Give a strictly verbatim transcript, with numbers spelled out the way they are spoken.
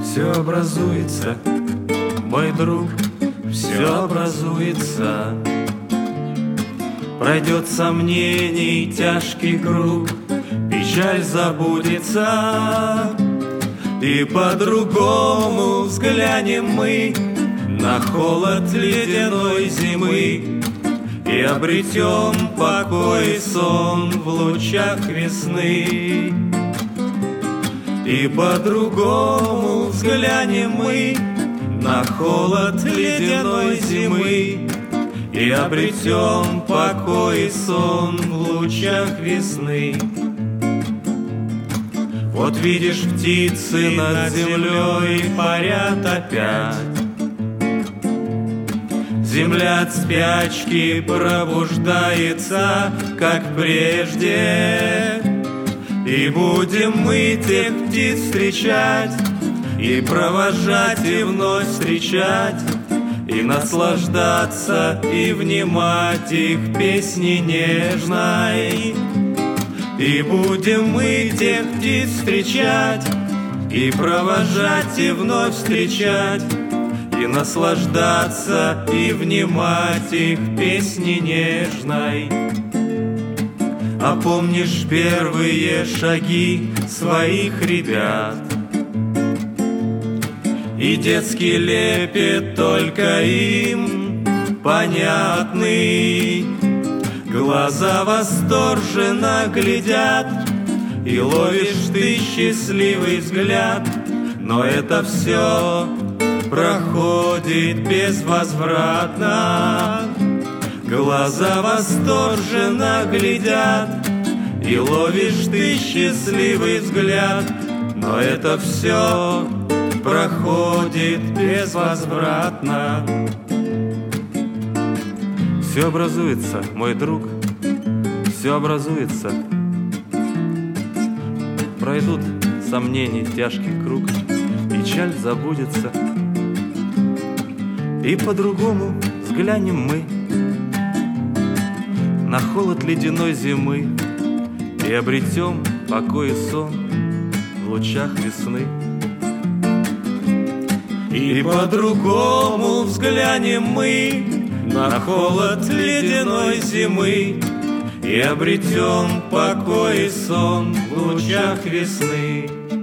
Все образуется, мой друг, все образуется. Пройдет сомнений тяжкий круг, печаль забудется, и по-другому взглянем мы на холод ледяной зимы, и обретем покой и сон в лучах весны. И по-другому взглянем мы на холод ледяной зимы, и обретем покой и сон в лучах весны. Вот видишь, птицы над землей парят опять, земля от спячки пробуждается, как прежде. И будем мы тех птиц встречать, и провожать, и вновь встречать, и наслаждаться, и внимать их песне нежной. И будем мы тех птиц встречать, и провожать, и вновь встречать, и наслаждаться, и внимать их песне нежной. А помнишь первые шаги своих ребят, и детский лепет только им понятный? Глаза восторженно глядят, и ловишь ты счастливый взгляд, но это все проходит безвозвратно. Глаза восторженно глядят, и ловишь ты счастливый взгляд, но это все проходит безвозвратно. Все образуется, мой друг, все образуется. Пройдут сомнений тяжкий круг, печаль забудется, и по-другому взглянем мы на холод ледяной зимы, и обретем покой и сон в лучах весны. И по-другому взглянем мы на холод ледяной зимы, и обретем покой и сон в лучах весны.